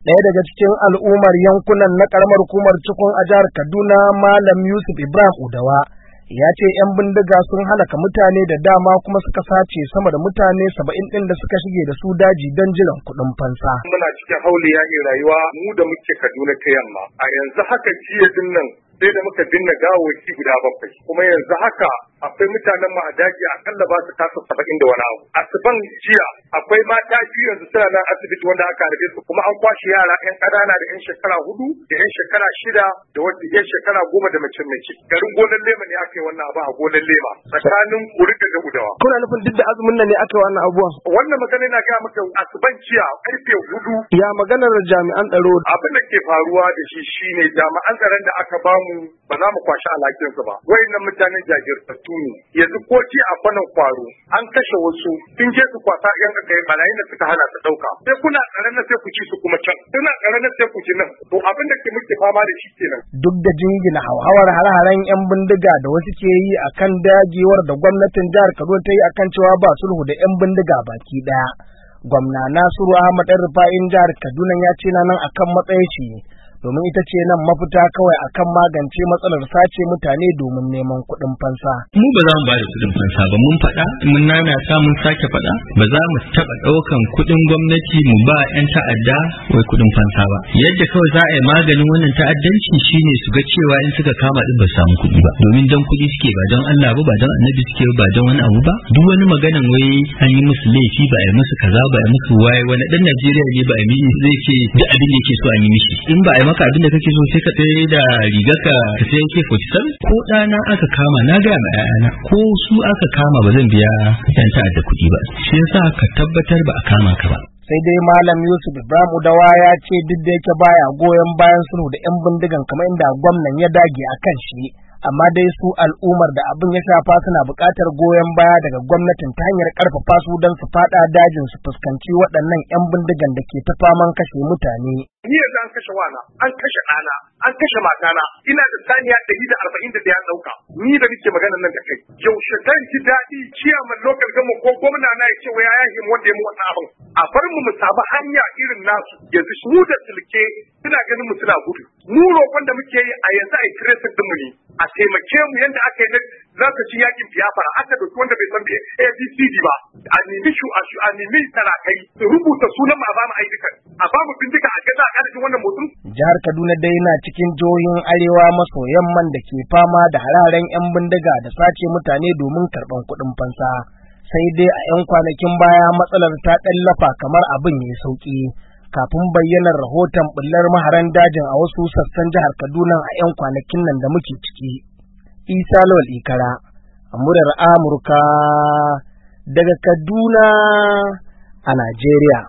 Ɗaya daga cikin al'ummar yankunan na ƙaramar hukumar Cikun a jihar Kaduna, Malam Yusuf Ibrahim Udawa, ya ce 'yan bindiga sun halaka mutane da dama kuma suka sace sama da mutane 70 ɗin da suka shige da su daji don jiran kuɗin fansa. Muna cikin hauliya rayuwa mu da muke Kaduna ta yamma. A yanzu haka jiya dinnan sai da muka binne gawawaki guda 7, kuma yanzu haka akwai mutanen mu a daji akalla ba su kasa 70 da wani abu. Asuban jiya akwai mata biyu yanzu suna nan asibiti wanda aka harbe su, kuma an kwashe yara 'yan ƙanana da 'yan shekara 4 da 'yan shekara 6 da wata 'yan shekara 10 da mace. Garin Gonan Lema ne aka yi wannan abu a Gonan Lema tsakanin Kurika da Udawa. Kuna nufin duk da azumin nan ne aka yi wannan abubuwan? Wannan magana yana gaya maka asuban jiya karfe 4. Ya maganar jami'an tsaro? Abin da ke faruwa da shi shine jami'an tsaron da aka bamu ba za mu kwashi alhakinsu ba. Wayannan mutanen jajirtattu ne. Yanzu ko ji a kwanan kwaro an kashe wasu sun je su kwasa yan aka yi barayin da suka hana su dauka. Sai kuna tsaron na sai ku ci su kuma can. Kuna tsaron na sai ku ci nan. To abin da ke muke fama da shi kenan. Duk da jingina hauhawar hare-haren 'yan bindiga da wasu ke yi akan dagewar da gwamnatin jihar Kaduna ta yi akan cewa ba sulhu da 'yan bindiga baki daya. Gwamna Nasiru Ahmad Rufa'in jihar Kaduna ya ce nan akan matsayin shi, domin ita ce nan mafita kawai akan magance matsalar sace mutane domin neman kuɗin fansa. Mu ba za mu ba da kuɗin fansa ba, mun faɗa, mun nanata, mun sake faɗa, ba za mu taɓa ɗaukan kuɗin gwamnati mu ba 'yan ta'adda wai kuɗin fansa ba. Yadda kawai za a yi maganin wannan ta'addanci shine su ga cewa in suka kama din ba su samu kuɗi ba, domin don kuɗi suke ba don Allah ba don annabi suke ba don wani abu ba. Duk wani maganan wai an yi musu laifi ba a yi musu kaza ba a yi musu waye, wani ɗan Najeriya ne ba a yi zai ce duk abin da yake so an yi mishi. In ba a yi maka abin da kake so sai ka tsaye da rigarka ka sai yake 47. Ko ɗana aka kama na gaya ma 'ya'yana, ko su aka kama ba zan biya 'yan ta'adda kuɗi ba. Shi yasa ka tabbatar ba a kama ka ba. Sai dai Malam Yusuf Ibrahim Udawa ya ce duk da yake baya goyon bayan sulhu da 'yan bindigan kamar inda gwamnan ya dage a kan shi, amma dai su al'ummar da abin ya shafa suna buƙatar goyon baya daga gwamnatin ta hanyar ƙarfafa su don su faɗa dajin su fuskanci waɗannan 'yan bindigan da ke ta faman kashe mutane. Ni yanzu an kashe wana, an kashe ɗana, an kashe matana, ina da saniya 140 da ya ɗauka. Ni da nake magana nan da kai. Yaushe zan ji daɗi ciyaman lokal gama ko gwamna na ya ce wa ya yahin wanda ya mu wannan abin. A bar mu samu hanya irin nasu, yanzu mu da silke suna ganin mu suna gudu. Mu roƙon da muke yi a yanzu a yi tracing ɗinmu ne. A taimake mu yadda aka yi lokacin yakin Biafra aka dauki wanda bai san ABCD ba, a nemi tarakai su rubuta sunan ma ba mu aidikan, a ba mu bindiga a gaza a ƙarfin wannan mutum. Jihar Kaduna dai na cikin jihohin arewa maso yamman da ke fama da hararen 'yan bindiga da sace mutane domin karɓan kuɗin fansa. Sai dai a 'yan kwanakin baya matsalar ta ɗallafa kamar abin ya sauƙi, kafin bayyanar rahoton bullar maharan dajin a wasu sassan jihar Kaduna a 'yan kwanakin nan da muke ciki. Isa Lawal Ikara, muryar Amurka daga Kaduna a Najeriya.